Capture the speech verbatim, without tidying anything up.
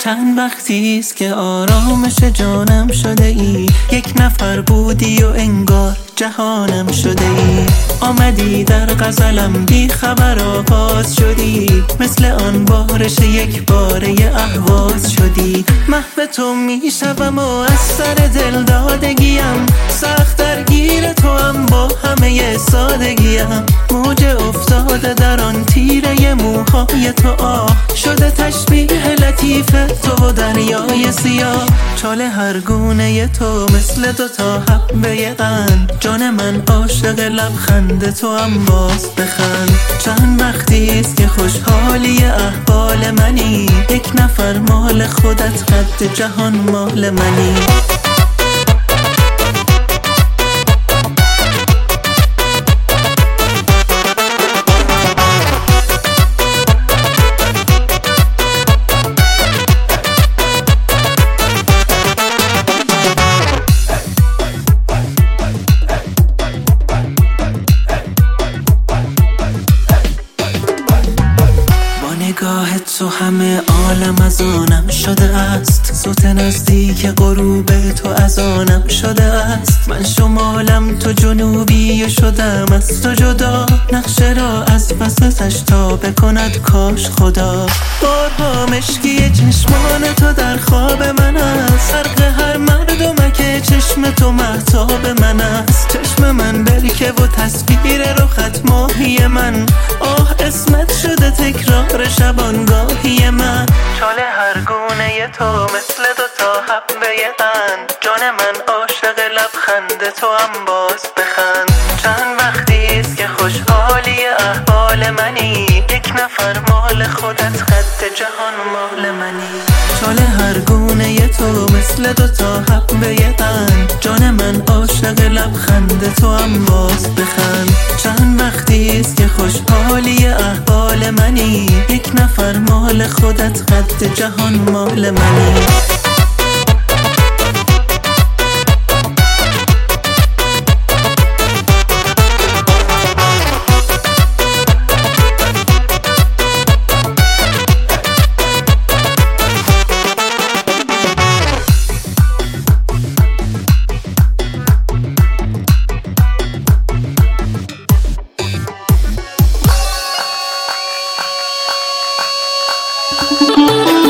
چند وقتی است که آرامش جانم شده ای، یک نفر بودی و انگار جهانم شده ای. آمدی در غزلم بی خبر آغاز شدی، مثل آن بارش یک باره اهواز شدی. محو تو می شوم و از سر دل دادگیم، سخت درگیر تو هم با همه سادگیم. موج افتاده در آن تیره موهای تو، آه شده تشبیه لطیف تو و دریای سیاه. چال هر گونه تو مثل دو تا حبه قند، جان من عاشق لبخند تو هم باز بخند. چند وقتی است که خوشحالی احوال منی، یک نفر مال خودت قد جهان مال منی. نگاه تو همه عالم از آنم شده است، صوت نزدیک غروب تو از آنم شده است. من شمالم تو جنوبی و شدم از تو جدا، نقشه را از وسطش تا بکند کاش خدا. بارها مشکی چشمان تو در خواب من است، فرق هر مردمک چشم تو مهتاب من است. چشم من برکه و تصویر رخت ماهی من، آه اسمت شده تکرار شبانگاهی من. چال هر گونه تو مثل دو تا حبه قند، جان من عاشق لبخند تو هم باز بخند. چند وقتی است که خوشحالی احوال منی، یک نفر مال خودت قد جهان مال منی. چال هر گونه تو مثل دو تا حبه قند، جان من عاشق لبخند تو هم باز بخند. چند وقتی است که خوشحالی احوال منی، یک نفر مال خودت قد جهان مال منی. Thank you.